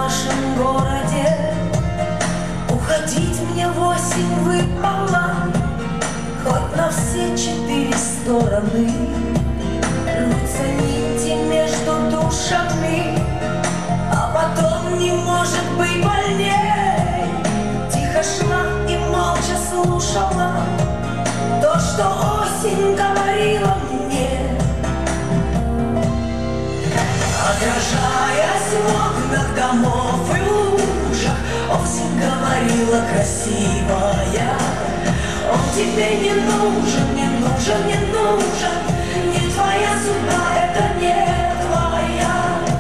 нашем городе. Уходить мне в осень выпало, хоть на все 4 стороны. Рвутся нити между душами, а потом не может быть больней. Тихо шла и молча слушала то, что осень говорила мне. Отражаясь в окнах домов и лужах, осень говорила красивая: он тебе не нужен, не нужен, не нужен, не твоя судьба, это не твоя.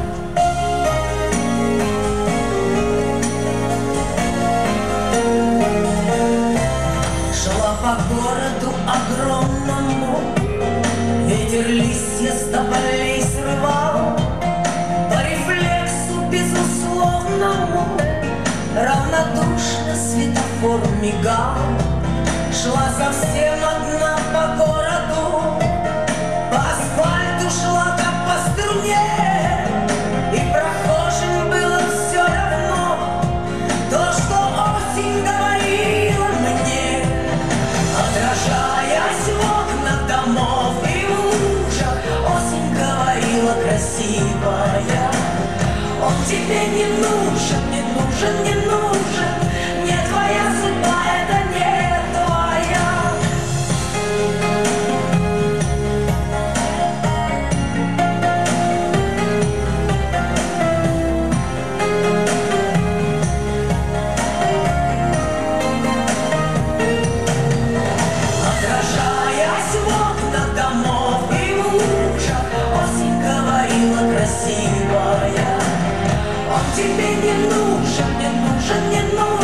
Шла по городу огромному, ветер листья с тополей срывал. По рефлексу безусловному равнодушно светофор мигал. Шла совсем одна по городу, по асфальту шла как по струне, и прохожим было все равно то, что осень говорила мне. Отражаясь в окнах домов и в лужах, осень говорила красивая: он тебе не нужен, не нужен, не нужен, не твоя судьба, это не красивая. Он тебе не нужен, не нужен, не нужен.